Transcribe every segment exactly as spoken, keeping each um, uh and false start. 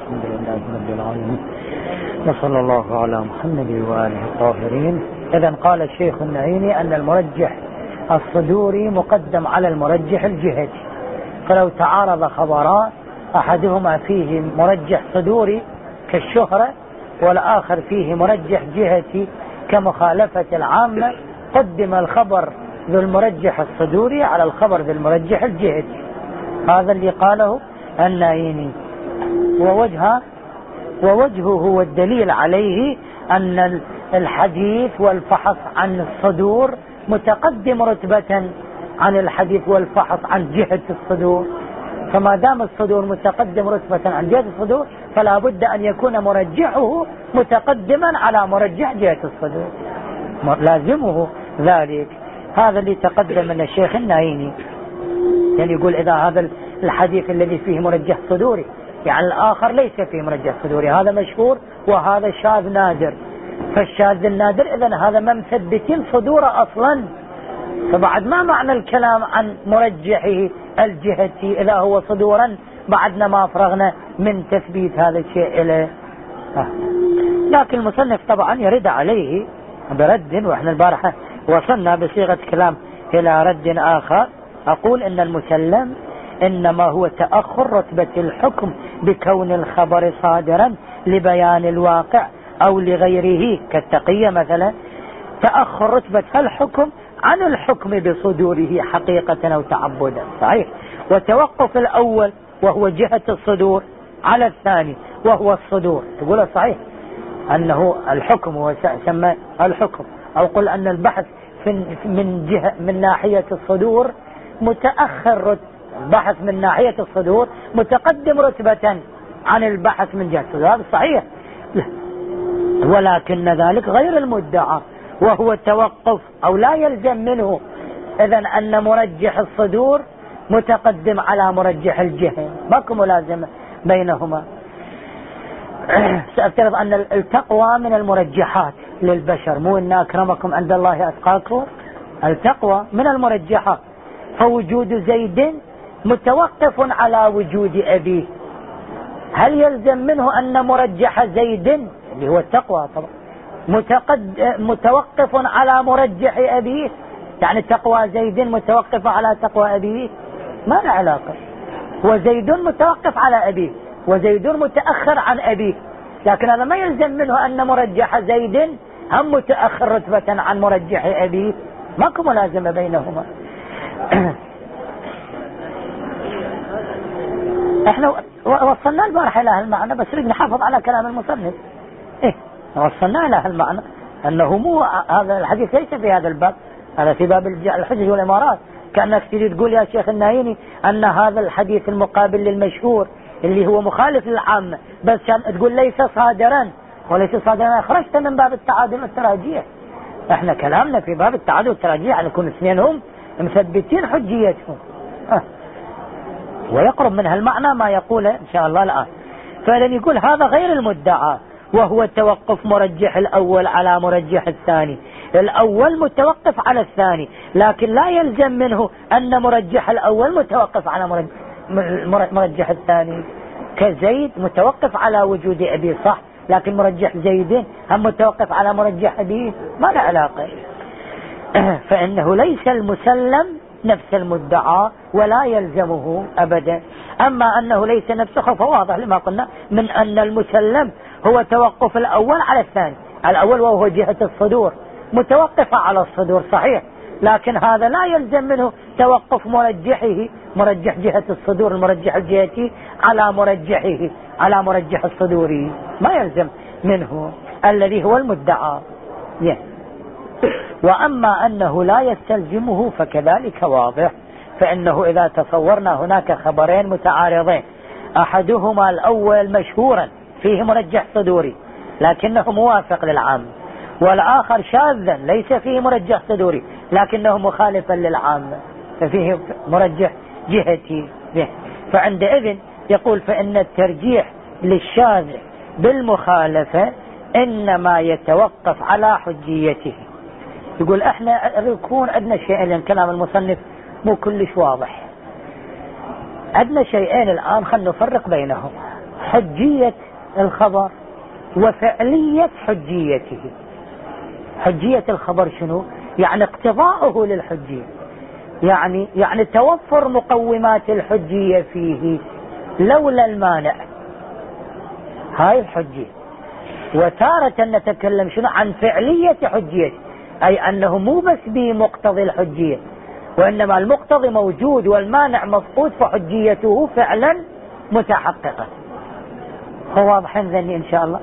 الحمد لله رب العالمين وصلى الله على محمد وآله الطاهرين. إذا قال الشيخ النعيمي أن المرجح الصدوري مقدم على المرجح الجهتي، فلو تعارض خبران أحدهما فيه مرجح صدوري كالشهرة والآخر فيه مرجح جهتي كمخالفة العامة، قدم الخبر ذو المرجح الصدوري على الخبر ذو المرجح الجهتي. هذا اللي قاله النعيمي. ووجهه ووجهه والدليل عليه أن الحديث والفحص عن الصدور متقدم رتبة عن الحديث والفحص عن جهة الصدور، فما دام الصدور متقدم رتبة عن جهة الصدور فلا بد أن يكون مرجحه متقدما على مرجح جهة الصدور، لازمه ذلك. هذا اللي تقدم من الشيخ النعيمي، يعني يقول إذا هذا الحديث الذي فيه مرجح صدوري يعني الآخر ليس فيه مرجح صدوري، هذا مشهور وهذا شاذ نادر، فالشاذ النادر إذن هذا ما مثبتين صدوره أصلا، فبعد ما معنى الكلام عن مرجحه الجهتي إذا هو صدورا بعدنا ما فرغنا من تثبيت هذا الشيء إليه. آه. لكن المصنف طبعا يرد عليه برد، وإحنا البارحة وصلنا بصيغة كلام إلى رد آخر. أقول إن المسلم إنما هو تأخر رتبة الحكم بكون الخبر صادرا لبيان الواقع أو لغيره كالتقية مثلا، تأخر رتبة الحكم عن الحكم بصدوره حقيقة أو تعبدا، صحيح. وتوقف الأول وهو جهة الصدور على الثاني وهو الصدور، تقول صحيح أنه الحكم وسمى الحكم، أو قل أن البحث من جهة من ناحية الصدور متأخر رتبة، البحث من ناحية الصدور متقدم رتبة عن البحث من جهة الصدور، هذا صحيح، ولكن ذلك غير المدعى وهو التوقف، أو لا يلزم منه إذن أن مرجح الصدور متقدم على مرجح الجهة، ماكو ملازمة بينهما. سأفترض أن التقوى من المرجحات للبشر، مو إن أكرمكم عند الله أتقاكم، التقوى من المرجحات، فوجود زيد متوقف على وجود أبيه، هل يلزم منه أن مرجح زيد اللي هو التقوى طبعا متقد متوقف على مرجح أبيه؟ يعني تقوى زيد متوقف على تقوى أبيه؟ ما له علاقة، وزيد متوقف على أبيه وزيد متأخر عن أبيه، لكن هذا ما يلزم منه أن مرجح زيد هم متأخر رتبة عن مرجح أبيه، ماكو ملازمة بينهما. احنا وصلنا البارحة الى هالمعنى، بس نريد نحافظ على كلام المصنف. ايه وصلنا الى هالمعنى انه مو هذا الحديث ليس في هذا الباب، هذا في باب الحجج والامارات. كأنك تريد تقول يا شيخ النايني ان هذا الحديث المقابل للمشهور اللي هو مخالف للعامة، بس تقول ليس صادرا، وليس صادرا خرجت من باب التعادل والتراجيح. احنا كلامنا في باب التعادل والتراجيح يعني يكون اثنين هم مثبتين حجيتهم، اه. ويقرب من هالمعنى ما يقوله إن شاء الله الآن. فلن يقول هذا غير المدعى وهو توقف مرجح الأول على مرجح الثاني، الأول متوقف على الثاني، لكن لا يلزم منه أن مرجح الأول متوقف على مرجح, مرجح الثاني، كزيد متوقف على وجود أبي صح، لكن مرجح زيدين هم متوقف على مرجح أبيه، ما له علاقة. فإنه ليس المسلم نفس المدعى ولا يلزمه أبدا. أما أنه ليس نفسه فواضح لما قلنا من أن المسلم هو توقف الأول على الثاني، الأول وهو جهة الصدور متوقفة على الصدور صحيح، لكن هذا لا يلزم منه توقف مرجحه مرجح جهة الصدور المرجح الجهتي على مرجحه على مرجح الصدوري، ما يلزم منه الذي هو المدعى. yeah. وأما أنه لا يستلزمه فكذلك واضح، فإنه إذا تصورنا هناك خبرين متعارضين، أحدهما الأول مشهورا فيه مرجح صدوري لكنه موافق للعام، والآخر شاذا ليس فيه مرجح صدوري لكنه مخالفا للعام ففيه مرجح جهتي، فعندئذ يقول فإن الترجيح للشاذ بالمخالفة إنما يتوقف على حجيته. يقول احنا يكون عندنا شيئين، لأن كلام المصنف مو كلش واضح، عندنا شيئين الآن خلنا نفرق بينهم، حجية الخبر وفعلية حجيته. حجية الخبر شنو؟ يعني اقتضاؤه للحجية، يعني يعني توفر مقومات الحجية فيه لولا المانع، هاي الحجية. وتارة نتكلم شنو؟ عن فعلية حجية، أي أنه مو بس بمقتضي الحجية، وإنما المقتضي موجود والمانع مفقود، فحجيته فعلا متحققة. هو واضحين ذني إن شاء الله.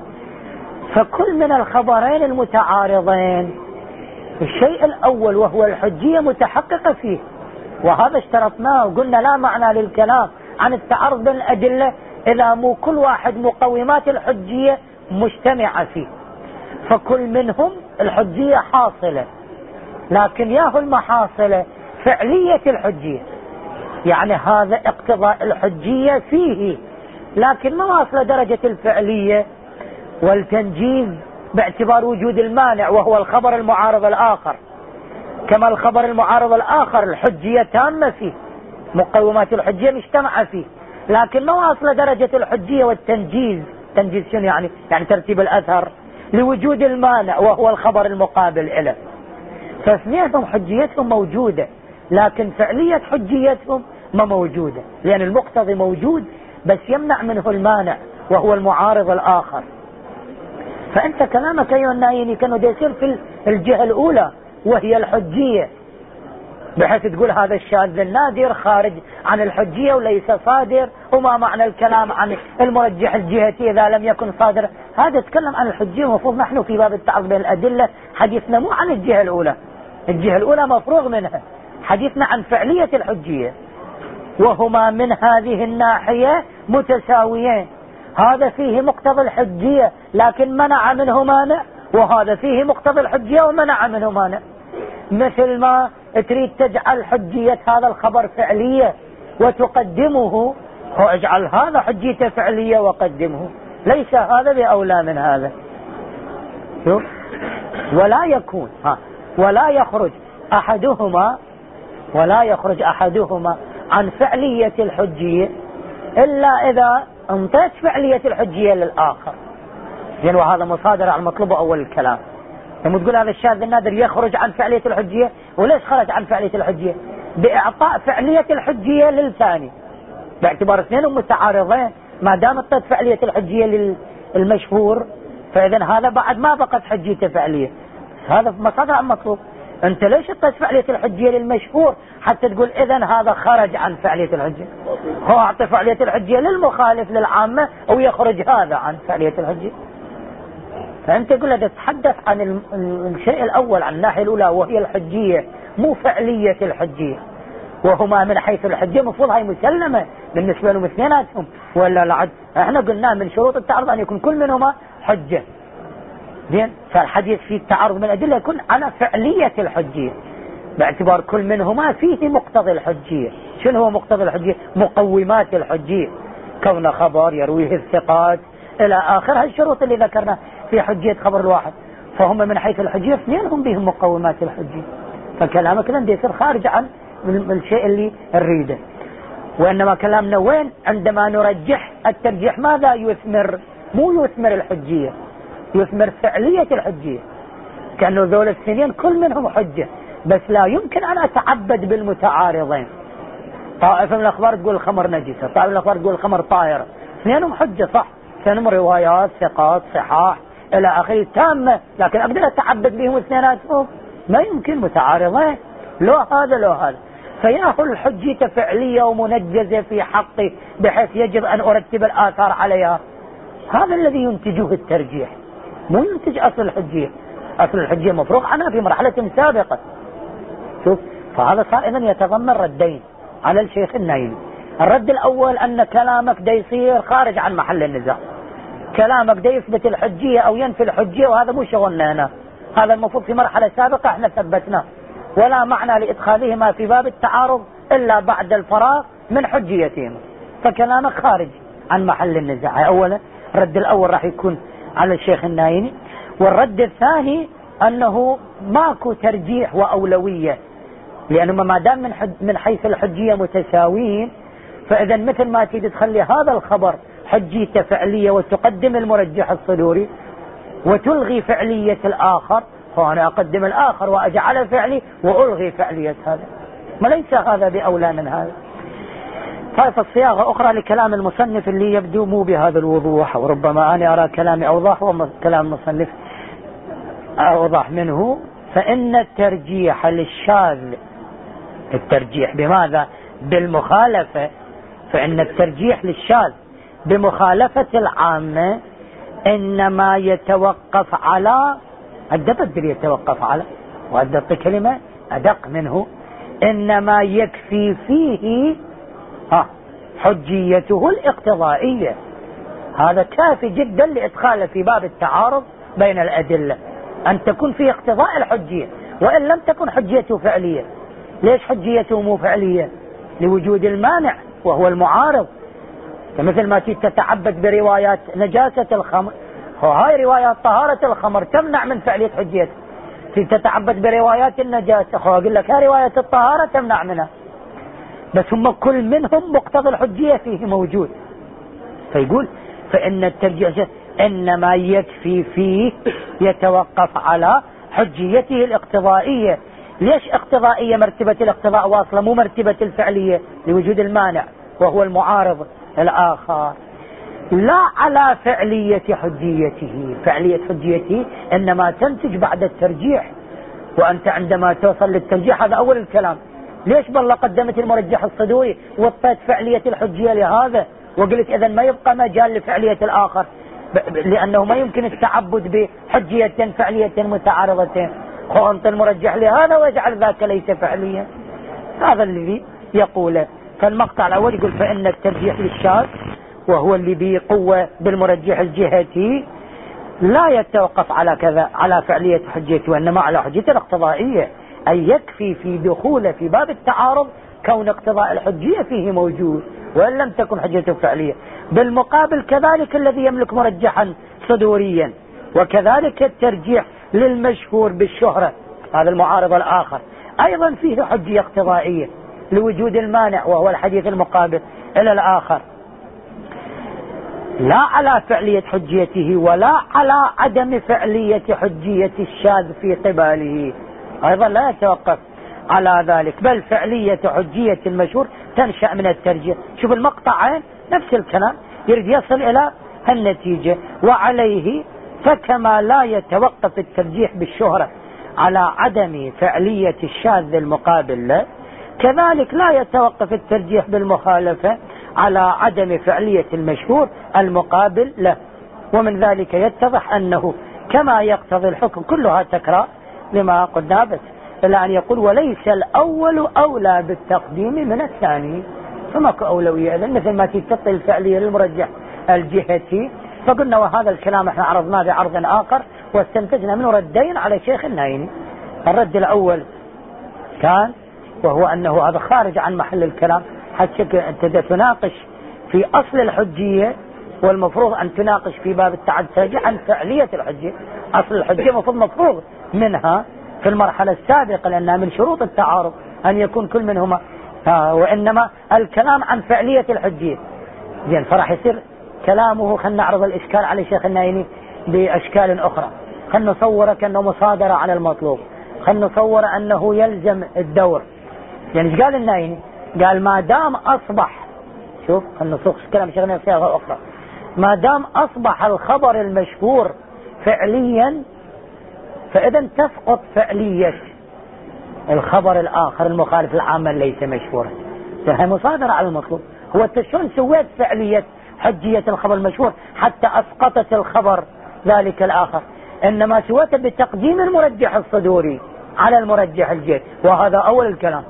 فكل من الخبرين المتعارضين الشيء الأول وهو الحجية متحققة فيه، وهذا اشترطناه وقلنا لا معنى للكلام عن التعارض بين الأدلة إذا مو كل واحد مقومات الحجية مجتمعة فيه. فكل منهم الحجية حاصلة، لكن ياهو المحاصلة فعلية الحجية، يعني هذا اقتضاء الحجية فيه، لكن ما واصل درجة الفعلية والتنجيز باعتبار وجود المانع وهو الخبر المعارض الآخر. كما الخبر المعارض الآخر الحجية تامة فيه، مقومات الحجية مجتمعة فيه، لكن ما واصل درجة الحجية والتنجيز. تنجيز شنو يعني؟ يعني ترتيب الأثر لوجود المانع وهو الخبر المقابل له. فاثنينهم حجيتهم موجودة، لكن فعلية حجيتهم ما موجودة، لأن المقتضي موجود بس يمنع منه المانع وهو المعارض الآخر. فأنت كلامك أيها النايني كانوا يصير في الجهة الأولى وهي الحجية، بحيث تقول هذا الشاذ النادر خارج عن الحجية وليس صادر، وما معنى الكلام عن المرجح الجهتي إذا لم يكن صادر. هذا يتكلم عن الحجية، ومفروض نحن في باب التعارض بين الأدلة حديثنا مو عن الجهة الأولى، الجهة الأولى مفروغ منها، حديثنا عن فعلية الحجية، وهما من هذه الناحية متساويين. هذا فيه مقتضى الحجية لكن منع منه مانع، وهذا فيه مقتضى الحجية ومنع منه مانع. مثل ما تريد تجعل حجية هذا الخبر فعلية وتقدمه، هو اجعل هذا حجيته فعلية وقدمه، ليس هذا بأولى من هذا. شوف، ولا يكون ها ولا يخرج أحدهما ولا يخرج أحدهما عن فعلية الحجية إلا إذا انطيت فعلية الحجية للآخر. يعني وهذا مصادر على المطلوب أول الكلام. لما تقول هذا الشاذ النادر يخرج عن فعلية الحجية، وليش خرج عن فعلية الحجية؟ بإعطاء فعلية الحجية للثاني، باعتبار اثنين متعارضين. ما دام اعطيت فعلية الحجية للمشهور فإذا هذا بعد ما بقت حجيته فعلية. هذا مصادر على المطلوب. انت ليش اعطيت فعلية الحجية للمشهور حتى تقول اذا هذا خرج عن فعلية الحجية؟ هو اعطي فعلية الحجية للمخالف للعامة ويخرج هذا عن فعلية الحجية. فانت تقول له تتحدث عن الشيء الاول، عن الناحية الاولى وهي الحجية، مو فعلية الحجية. وهما من حيث الحجية مفروض هاي مسلمة بالنسبة لهم اثنيناتهم، ولا لعد احنا قلنا من شروط التعارض ان يكون كل منهما حجة. زين، فالحديث في التعارض من الأدلة يكون على فعلية الحجية باعتبار كل منهما فيه مقتضى الحجية. شنو هو مقتضى الحجية؟ مقومات الحجية، كون خبر يرويه الثقات إلى آخر هالشروط اللي ذكرنا في حجية خبر الواحد. فهم من حيث الحجية اثنينهم بهم مقومات الحجية. فكلامك لن يصير خارج عن الشيء اللي نريده. وإنما كلامنا وين؟ عندما نرجح الترجيح ماذا يثمر؟ مو يثمر الحجية، يثمر فعلية الحجية. كأنه ذول السنين كل منهم حجة، بس لا يمكن أن أتعبد بالمتعارضين. طائفة من الأخبار تقول الخمر نجسة، طائفة من الأخبار تقول الخمر طاهرة، اثنينهم حجة صح، اثنينهم روايات ثقات صحاح إلى آخره تامة، لكن أقدر أتعبد بهم اثنيناتهم؟ ما يمكن، متعارضين، لو هذا لو هذا. فيأخذ الحجية فعلية ومنجزة في حقي بحيث يجب أن أرتب الآثار عليها. هذا الذي ينتجه الترجيح، مو ينتج أصل الحجية. أصل الحجية مفروغ عنها في مرحلة سابقة. شوف، فهذا صار إذن يتضمن ردين على الشيخ النايمي. الرد الأول أن كلامك دا يصير خارج عن محل النزاع، كلامك دا يثبت الحجية أو ينفي الحجية، وهذا مو شغلنا هنا، هذا المفروض في مرحلة سابقة احنا ثبتناه، ولا معنى لإدخالهما في باب التعارض إلا بعد الفراغ من حجيتهما. فكلامك خارج عن محل النزاع. أولا الرد الأول راح يكون على الشيخ النايمي. والرد الثاني أنه ماكو ترجيح وأولوية، لأنه ما دام من, من حيث الحجية متساويين، فإذا مثل ما تريد تخلي هذا الخبر حجيته فعلية وتقدم المرجح الصدوري وتلغي فعلية الآخر، فأنا أقدم الآخر وأجعل فعلي وألغي فعلية هذا، ما ليس هذا بأولى من هذا. طيب الصياغة أخرى لكلام المصنف اللي يبدو مو بهذا الوضوح، وربما أنا أرى كلامي أوضح وكلام المصنف أوضح منه. فإن الترجيح للشاذ، الترجيح بماذا؟ بالمخالفة. فإن الترجيح للشاذ بمخالفة العامة إنما يتوقف على، الدبدر يتوقف على، وأدق كلمة أدق منه، إنما يكفي فيه ها حجيته الاقتضائية. هذا كافي جدا لإدخاله في باب التعارض بين الأدلة، أن تكون فيه اقتضاء الحجية، وإن لم تكن حجيته فعلية. ليش حجيته مو فعلية؟ لوجود المانع وهو المعارض. كمثل ما تتعبد بروايات نجاسة الخمر، وهاي روايات طهارة الخمر تمنع من فعلية حجيته. تتعبد بروايات النجاسة، أقول لك هاي رواية الطهارة تمنع منها، بس هم كل منهم مقتضى الحجية فيه موجود. فيقول فإن الترجيح إنما يكفي فيه يتوقف على حجيته الاقتضائية. ليش اقتضائية؟ مرتبة الاقتضاء واصلة، مو مرتبة الفعلية لوجود المانع وهو المعارض الآخر. لا على فعلية حجيته، فعلية حجيته إنما تنتج بعد الترجيح، وأنت عندما توصل للترجيح هذا أول الكلام. ليش بالله قدمت المرجح الصدوري وطيت فعلية الحجية لهذا وقلت إذن ما يبقى مجال لفعلية الآخر، لأنه ما يمكن التعبد بحجية فعلية متعارضتين، خونت المرجح لهذا واجعل ذاك ليس فعليا. هذا الذي يقوله. فالمقطع الأول يقول فإن الترجيح للشاذ وهو اللي بقوة بالمرجح الجهتي لا يتوقف على كذا على فعلية حجيته، وإنما على حجيته الاقتضائية، أي يكفي في دخوله في باب التعارض كون اقتضاء الحجية فيه موجود وإن لم تكن حجته فعلية. بالمقابل كذلك الذي يملك مرجحا صدوريا، وكذلك الترجيح للمشهور بالشهرة، هذا المعارض الآخر أيضا فيه حجية اقتضائية لوجود المانع وهو الحديث المقابل إلى الآخر، لا على فعلية حجيته ولا على عدم فعلية حجية الشاذ في قباله، أيضا لا يتوقف على ذلك، بل فعلية حجية المشهور تنشأ من الترجيح. شوف المقطعين نفس الكلام يريد يصل إلى النتيجة. وعليه فكما لا يتوقف الترجيح بالشهرة على عدم فعلية الشاذ المقابل له، كذلك لا يتوقف الترجيح بالمخالفة على عدم فعلية المشهور المقابل له. ومن ذلك يتضح أنه كما يقتضي الحكم كلها تكرار لما قلنا، بس إلا أن يقول وليس الأول أولى بالتقديم من الثاني، فماكو أولوية إذن، مثل ما تتطل الفعلية للمرجح الجهتي. فقلنا وهذا الكلام احنا عرضناه بعرض آخر واستنتجنا منه ردين على شيخ النايني. الرد الأول كان وهو أنه هذا خارج عن محل الكلام، حتى أنت تناقش في أصل الحجية والمفروض أن تناقش في باب التعدد عن فعلية الحجية. أصل الحجية مفروض مفروض منها في المرحلة السابقة لأنها من شروط التعارض أن يكون كل منهما، وإنما الكلام عن فعلية الحجية. زين، فراح يصير كلامه. خلنا نعرض الإشكال على شيخ النايني بأشكال أخرى. خلنا نصور كأنه مصادرة على المطلوب، خلنا نصور أنه يلزم الدور. يعني ايش قال النايني؟ قال ما دام أصبح، شوف خلنا نصوغ كلام شيخ النايني بصيغة أخرى، ما دام أصبح الخبر المشهور فعليا فإذا تسقط فعلية الخبر الآخر المخالف العامة ليس مشهورا. فهي مصادرة على المطلوب. هو انت شلون سويت فعلية حجية الخبر المشهور حتى أسقطت الخبر ذلك الآخر؟ إنما سويت بتقديم المرجح الصدوري على المرجح الجهتي، وهذا أول الكلام.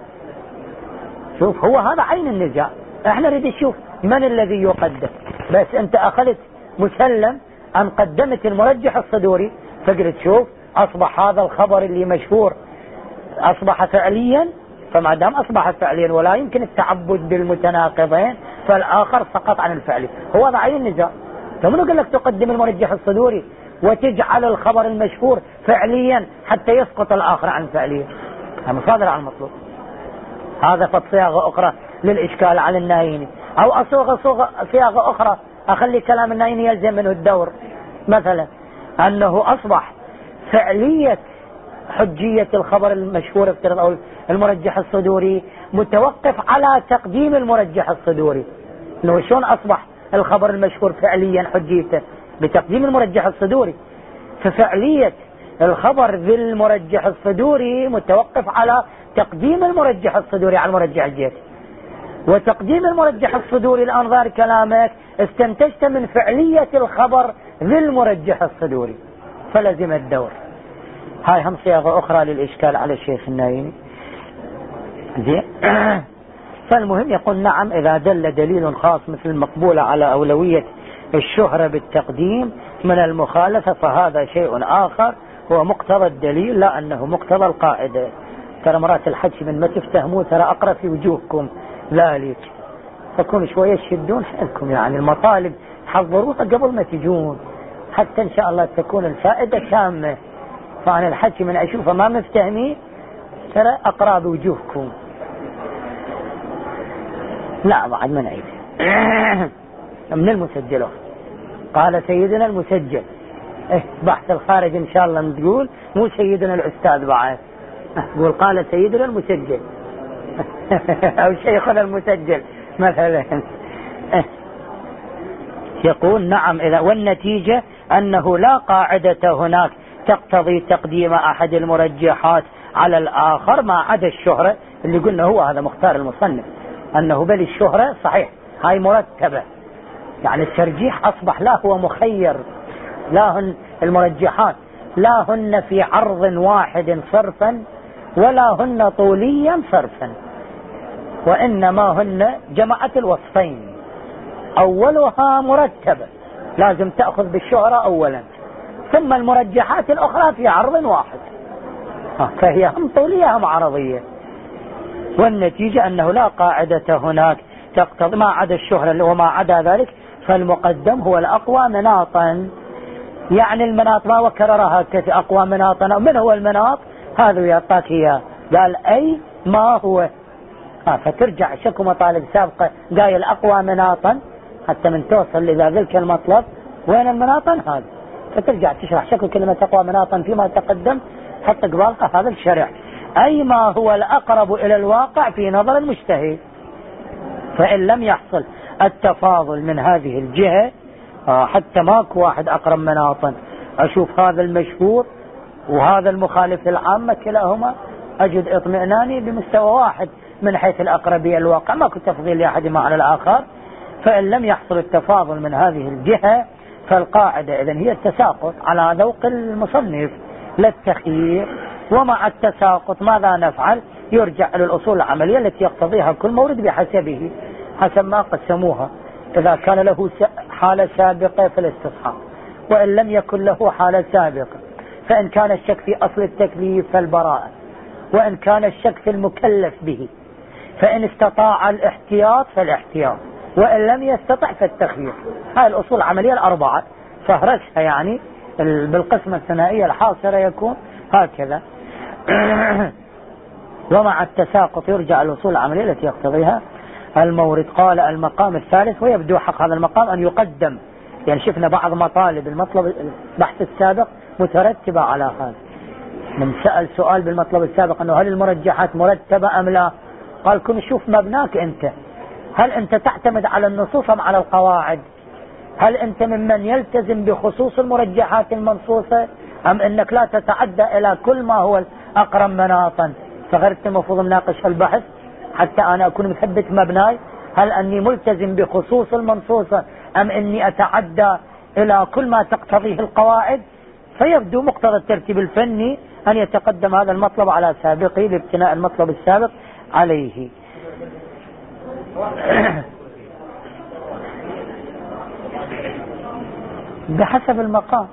شوف هو هذا عين النزاع، احنا نريد نشوف من الذي يقدم. بس انت أخذت مسلم أن قدمت المرجح الصدوري، فقلت شوف أصبح هذا الخبر اللي مشهور أصبح فعليا، فما دام أصبح فعليا ولا يمكن التعبد بالمتناقضين فالآخر سقط عن الفعلي. هو هذا عين النزاع. فمنو قال لك تقدم المرجح الصدوري وتجعل الخبر المشهور فعليا حتى يسقط الآخر عن فعليا؟ هذا مصادر على المطلوب. هذا فصياغة أخرى للإشكال على النايني، أو أصوغ صياغة أخرى أخلي كلام النعين يلزم منه الدور، مثلا أنه أصبح فعلية حجية الخبر المشهور افترض أو المرجح الصدوري متوقف على تقديم المرجح الصدوري. إنه شلون أصبح الخبر المشهور فعليا حجيته؟ بتقديم المرجح الصدوري. ففعلية الخبر بالمرجح الصدوري متوقف على تقديم المرجح الصدوري على المرجح الجهتي. وتقديم المرجح الصدوري الآن ظاهر كلامك استنتجت من فعلية الخبر بالمرجح الصدوري، فلزم الدور. هاي هم صياغة أخرى للإشكال على الشيخ النايمي. زين. فالمهم يقول نعم إذا دل دليل خاص مثل المقبولة على أولوية الشهرة بالتقديم من المخالفة فهذا شيء آخر هو مقتضى الدليل لا أنه مقتضى القاعدة. ترى مرات الحكي من ما تفتهموا ترى أقرأ في وجوهكم ذلك، فكونوا شوية تشدون حيلكم، يعني المطالب حضروها قبل ما تجون حتى إن شاء الله تكون الفائدة تامة. فأنا الحكي من أشوفه ما مفتهمين ترى أقرأ بوجوهكم. لا بعد ما نعيد من المسجل. قال سيدنا المسجل إيه بحث الخارج إن شاء الله نقول مو سيدنا الأستاذ بعد، قول قال سيدنا المسجل أو شيخنا المسجل مثلا. يقول نعم إذا والنتيجة أنه لا قاعدة هناك تقتضي تقديم أحد المرجحات على الآخر ما عدا الشهرة اللي قلنا هو هذا مختار المصنف أنه بل الشهرة صحيح هاي مرتبة، يعني الترجيح أصبح لا هو مخير، لا هن المرجحات لا هن في عرض واحد صرفا ولا هن طوليا صرفا، وإنما هن جماعة الوصفين. أولها مرتبة لازم تأخذ بالشهرة أولا، ثم المرجحات الأخرى في عرض واحد فهي هم طولية هم عرضية. والنتيجة أنه لا قاعدة هناك تقتضي ما عدا الشهرة وما عدا ذلك فالمقدم هو الأقوى مناطا. يعني المناط ما وكررها كثير أقوى مناطا، من هو المناط هذا يعطاك إياه قال أي ما هو آه فترجع شكو مطالب سابقة قايل أقوى مناطا حتى من توصل إلى ذلك المطلب وين المناطا هذا، فترجع تشرح شكو كلمة أقوى مناطا فيما تقدم حتى قبالك هذا الشرع أي ما هو الأقرب إلى الواقع في نظر المجتهد. فإن لم يحصل التفاضل من هذه الجهة آه حتى ماكو واحد أقرب مناطا، أشوف هذا المشهور وهذا المخالف العامة كلاهما أجد اطمئناني بمستوى واحد من حيث الأقربية الواقع، ماكو تفضيل لأحدهما على الآخر. فإن لم يحصل التفاضل من هذه الجهة فالقاعدة إذن هي التساقط على ذوق المصنف لا التخيير. ومع التساقط ماذا نفعل؟ يرجع إلى الأصول العملية التي يقتضيها كل مورد بحسبه حسب ما قسموها. إذا كان له حالة سابقة فالاستصحاب، وإن لم يكن له حالة سابقة فإن كان الشك في أصل التكليف فالبراءة، وإن كان الشك في المكلف به فإن استطاع الاحتياط فالاحتياط، وإن لم يستطع فالتخيير. هاي الأصول العملية الأربعة فهرسها يعني بالقسمة الثنائية الحاصرة يكون هكذا. ومع التساقط يرجع الأصول العملية التي يقتضيها المورد. قال المقام الثالث ويبدو حق هذا المقام أن يقدم، يعني شفنا بعض مطالب المطلب البحث السابق مترتبة على هذا. من سأل سؤال بالمطلب السابق أنه هل المرجحات مرتبة أم لا، قال كن شوف مبناك أنت، هل أنت تعتمد على النصوص أم على القواعد؟ هل أنت ممن يلتزم بخصوص المرجحات المنصوصة أم أنك لا تتعدى إلى كل ما هو الأقرب مناطا؟ فغيرت المفروض مناقش البحث حتى أنا أكون مثبت مبناي، هل أني ملتزم بخصوص المنصوصة أم أني أتعدى إلى كل ما تقتضيه القواعد؟ فيبدو مقتضى الترتيب الفني أن يتقدم هذا المطلب على سابقه لابتناء المطلب السابق عليه. بحسب المقام.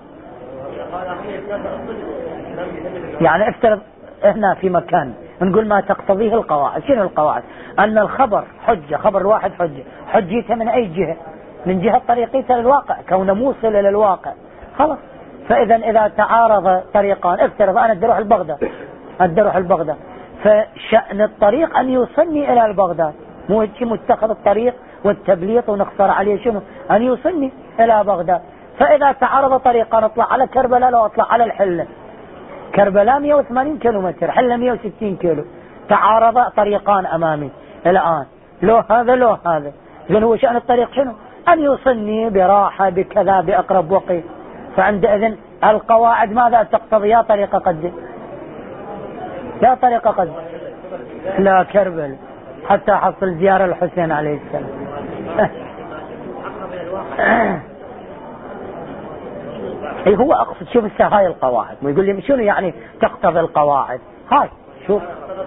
يعني افترض هنا في مكان نقول ما تقتضيه القواعد. شنو القواعد؟ أن الخبر حجة، خبر واحد حجة، حجيته من أي جهة؟ من جهة طريقيته للواقع كونه موصل إلى الواقع خلاص. فإذا إذا تعارض طريقان، افترض أنا أدي أروح البغداد أدي أروح البغداد فشأن الطريق أن يوصلني إلى البغداد، مو هيك متخذ الطريق والتبليط ونخسر عليه شنو أن يوصلني إلى بغداد. فإذا تعارض طريقان اطلع على كربلاء لو اطلع على الحلة. كربلاء مئة وثمانين كيلومتر، حلة مئة وستين كيلو، تعارض طريقان أمامي الآن، لو هذا لو هذا. إذن هو شأن الطريق شنو؟ أن يوصلني براحة بكذا بأقرب وقت. فعندئذ القواعد ماذا تقتضي؟ يا طريقة قد لا طريقة قد لا كربل حتى حصل زيارة الحسين عليه السلام. اي هو اقصد شوف هسه هاي القواعد، ويقول لي شنو يعني تقتضي القواعد؟ هاي شوف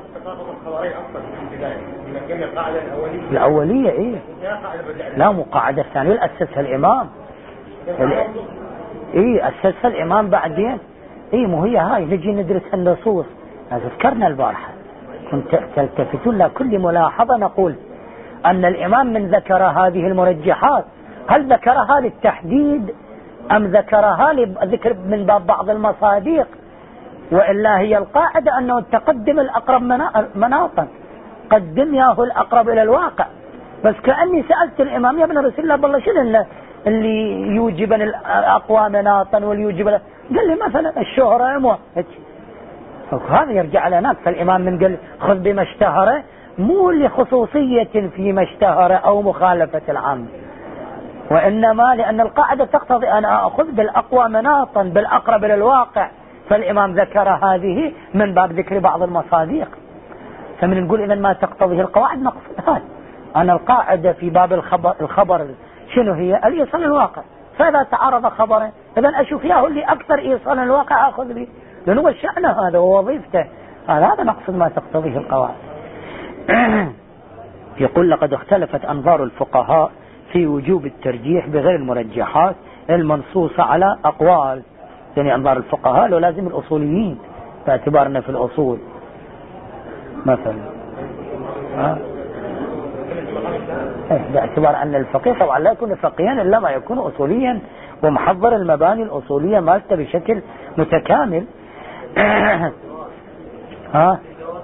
الأولية ايه لا مو قاعدة الثانية أسسها الإمام. ايه أسسها الإمام بعدين. ايه مو هي هاي نجي ندرس النصوص. ذكرنا البارحة كنت تلتفتون لكل ملاحظة نقول أن الإمام من ذكر هذه المرجحات هل ذكرها للتحديد أم ذكرها لذكر من باب بعض المصادق؟ وإلا هي القاعدة أنه تقدم الأقرب مناطا، قدم ياه الأقرب إلى الواقع. بس كأني سألت الإمام يا ابن رسول الله بالله شنو اللي يوجب الأقوى مناطا واللي يوجب، قال لي مثلا الشهرة مو هذا يرجع لنا. فالإمام من قال خذ بما اشتهر مو لخصوصية فيما اشتهر أو مخالفة العام، وإنما لأن القاعدة تقتضي أن أخذ بالأقوى مناطا بالأقرب إلى الواقع. فالإمام ذكر هذه من باب ذكر بعض المصادق. فمن نقول إذن ما تقتضيه القواعد نقصد هذا أن القاعدة في باب الخبر, الخبر شنو هي؟ الإيصال الواقع. فإذا تعارض خبرين إذن أشوف ياه اللي أكثر إيصال الواقع أخذ به، لأنه هو الشأن هذا ووظيفته هذا. هذا نقصد ما تقتضيه القواعد. يقول لقد اختلفت أنظار الفقهاء في وجوب الترجيح بغير المرجحات المنصوصة على أقوال. يعني أنظار الفقهاء لو لازم الأصوليين باعتبارنا في الأصول مثلا ها؟ باعتبار أن الفقيه طبعا لا يكون فقيها إلا ما يكون أصوليا ومحضر المباني الأصولية مالته بشكل متكامل. ها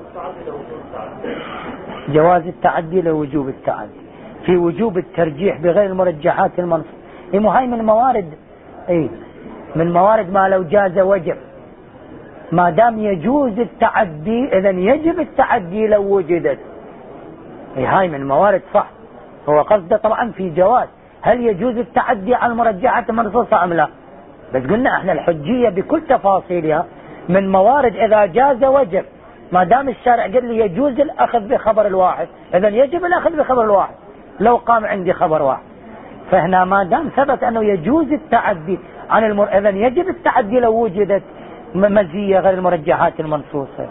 جواز التعدي لوجوب التعدي في وجوب الترجيح بغير المرجحات المنصوصة. إيه هاي من موارد إيه من موارد ما لو جاز وجب. ما دام يجوز التعدي إذن يجب التعدي لو وجدت. إيه هاي من موارد صح. هو قصده طبعا في جواز هل يجوز التعدي على المرجحات المنصوصة أم لا. بس قلنا احنا الحجية بكل تفاصيلها من موارد إذا جاز وجب. ما دام الشارع قال لي يجوز الأخذ بخبر الواحد إذن يجب الأخذ بخبر الواحد لو قام عندي خبر واحد. فهنا ما دام ثبت أنه يجوز التعدي عن المر... إذن يجب التعدي لو وجدت مزية غير المرجحات المنصوصة.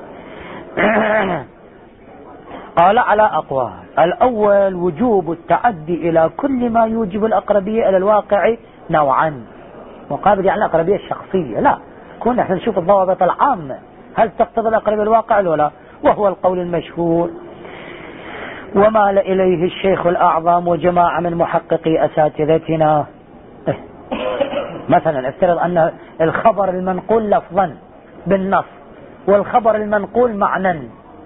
قال على أقوال. الأول وجوب التعدي إلى كل ما يوجب الأقربية إلى الواقع نوعا مقابل يعني الأقربية الشخصية لا كنا احنا نشوف الضوابط العامة هل تقتضي الأقربية الواقع ولا. وهو القول المشهور ومال إليه الشيخ الأعظم وجماعة من محققي أساتذتنا. مثلا افترض أن الخبر المنقول لفظا بالنص والخبر المنقول معنى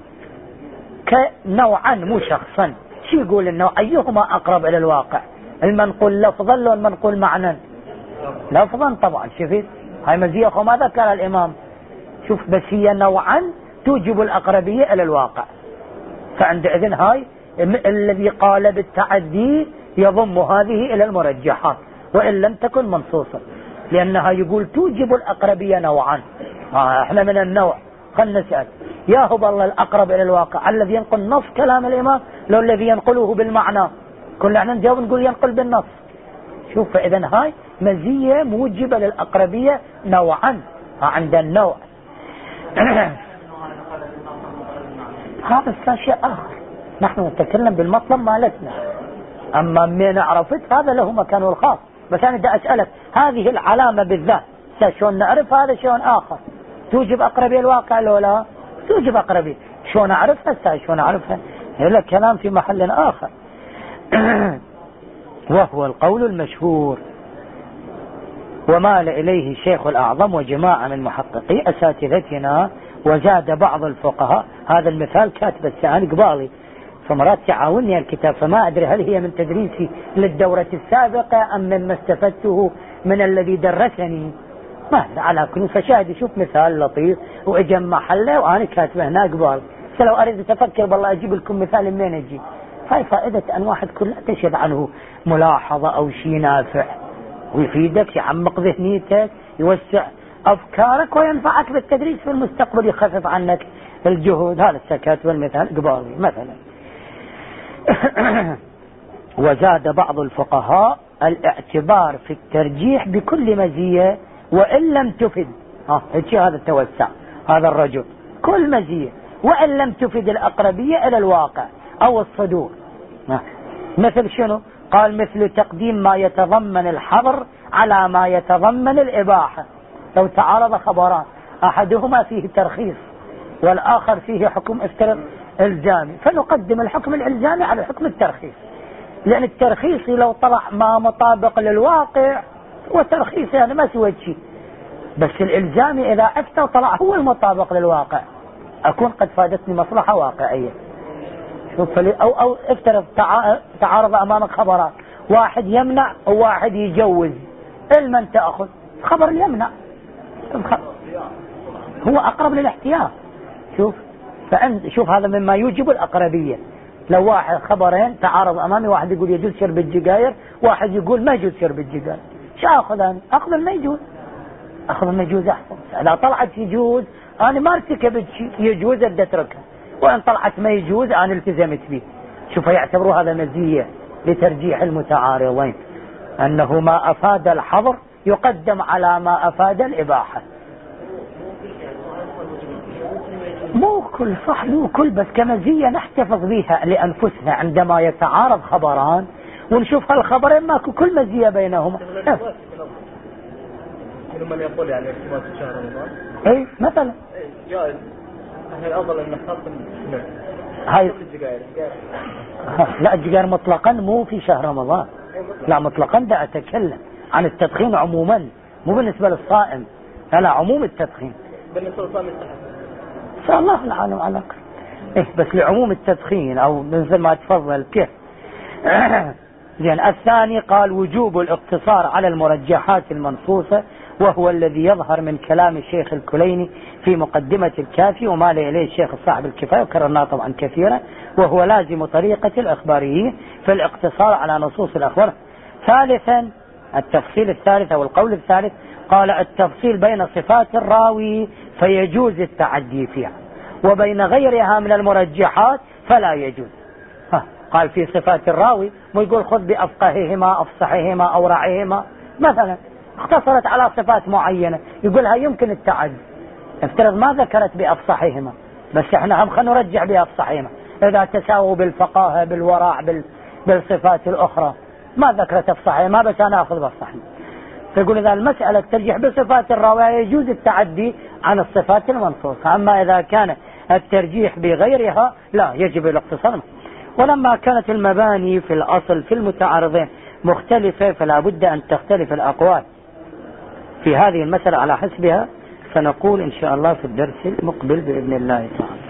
كنوعا مو شخصا. شو يقول النوع أيهما أقرب إلى الواقع؟ المنقول لفظا لو المنقول معنى؟ لفظا طبعا. شفت هاي مزية أخو ما ذكر الإمام. شوف بس هي نوعا توجب الأقربية إلى الواقع. فعندئذ هاي الذي قال بالتعدي يضم هذه إلى المرجحات وإن لم تكن منصوصا لأنها يقول توجب الأقربية نوعا. آه احنا من النوع خلنا نسأل يا هو بالله الأقرب إلى الواقع الذي ينقل نص كلام الإمام لو الذي ينقله بالمعنى. كل احنا نجاوب نقول ينقل بالنص. شوف فإذا هاي مزية موجبة للأقربية نوعا عند النوع. هذا شيء آخر نحن نتكلم بالمطلب مالتنا. أما من عرفت هذا له مكانه الخاص. بس أنا بدي أسألك هذه العلامة بالذات شلون نعرف هذا شلون آخر توجب أقربية الواقع لو لا توجب أقربية. شلون أعرفها شلون أعرفها هذا كلام في محل آخر. وهو القول المشهور ومال إليه الشيخ الأعظم وجماعة من محققي أساتذتنا. وزاد بعض الفقهاء هذا المثال كاتب السعاني قبالي فمرات تعاوني الكتاب، فما أدري هل هي من تدريسي للدورة السابقة أم مما استفدته من الذي درسني. ما على كل فشاهد شوف مثال لطيف وأجمع محله وأنا كاتبه هنا قبال. فلو أريد أتفكر بالله أجيب لكم مثال منين أجي. هاي فائدة أن واحد كله تشهد عنه ملاحظة أو شيء نافع ويفيدك، يعمق ذهنيتك، يوسع أفكارك وينفعك بالتدريس في المستقبل، يخفف عنك الجهود. هذا السكات والمثال قبالي مثلا. وزاد بعض الفقهاء الاعتبار في الترجيح بكل مزية وإن لم تفد، ها هذا التوسع، هذا الرجل كل مزية وإن لم تفد الأقربية إلى الواقع أو الصدور. مثل شنو؟ قال مثل تقديم ما يتضمن الحظر على ما يتضمن الإباحة. لو تعارض خبران أحدهما فيه ترخيص والآخر فيه حكم افتراض إلزامي، فنقدم الحكم الإلزامي على حكم الترخيص، لأن الترخيص لو طلع ما مطابق للواقع وترخيص يعني ما سوى شيء، بس الإلزامي إذا أفتى وطلع هو المطابق للواقع أكون قد فادتني مصلحة واقعية. شوف أو أو افترض تعارض أمامك خبرات، واحد يمنع وواحد يجوز، المن تأخذ؟ خبر يمنع، هو أقرب للاحتياط. شوف فأنت شوف هذا مما يوجب الأقربية. لو واحد خبرين تعارض أمامي، واحد يقول يجوز شرب الجزائر، واحد يقول ما يجوز شرب الجزائر، شو أخذ أنا؟ أخذ ما يجوز، أخذ ما يجوز أحسن. إذا طلعت يجوز أنا ما ارتكبت شيء، يجوز أبدأ أتركها، وإن طلعت ما يجوز أنا التزمت به. شوف يعتبروا هذا مزية لترجيح المتعارضين، أنه ما أفاد الحظر يقدم على ما أفاد الإباحة. مو كل صح، مو كل، بس كمزية نحتفظ بها لأنفسنا عندما يتعارض خبران ونشوف هالخبرين ماكو كل مزية بينهما. من يقول يعني ارتباط شهر رمضان اي مثلا جائز، هي الأفضل أن نخصص هاي لا الجزائر مطلقا مو في شهر رمضان، لا مطلقا ده أتكلم عن التدخين عموما، مو بالنسبة للصائم، لا عموم التدخين بالنسبة للصائم يستحق إن شاء الله في العالم على الأقل. إيه بس لعموم التدخين أو مثل ما تفضل كيف. زين. الثاني قال وجوب الاقتصار على المرجحات المنصوصة، وهو الذي يظهر من كلام الشيخ الكليني في مقدمة الكافي وما إليه الشيخ صاحب الكفاية، وكررناه طبعا كثيرا، وهو لازم طريقة الإخباريين في الاقتصار على نصوص الأخبار. ثالثا التفصيل الثالث أو القول الثالث قال التفصيل بين صفات الراوي فيجوز التعدي فيها، وبين غيرها من المرجحات فلا يجوز. ها. قال في صفات الراوي مو يقول خذ بأفقههما أفصحهما أورعهما مثلا، اختصرت على صفات معينة يقولها يمكن التعدي، افترض ما ذكرت بأفصحهما، بس احنا هم خلينا نرجع بأفصحهما إذا تساووا بالفقاهة بالورع بال... بالصفات الأخرى، ما ذكرت أفصحهما بس أنا أخذ بأفصحهما. فيقول إذا المسألة ترجح بصفات الراوي يجوز التعدي عن الصفات المنصوصة، أما إذا كان الترجيح بغيرها لا يجب الاقتصار. ولما كانت المباني في الأصل في المتعارضين مختلفة فلا بد أن تختلف الأقوال في هذه المسألة على حسبها، سنقول إن شاء الله في الدرس المقبل بإذن الله تعالى.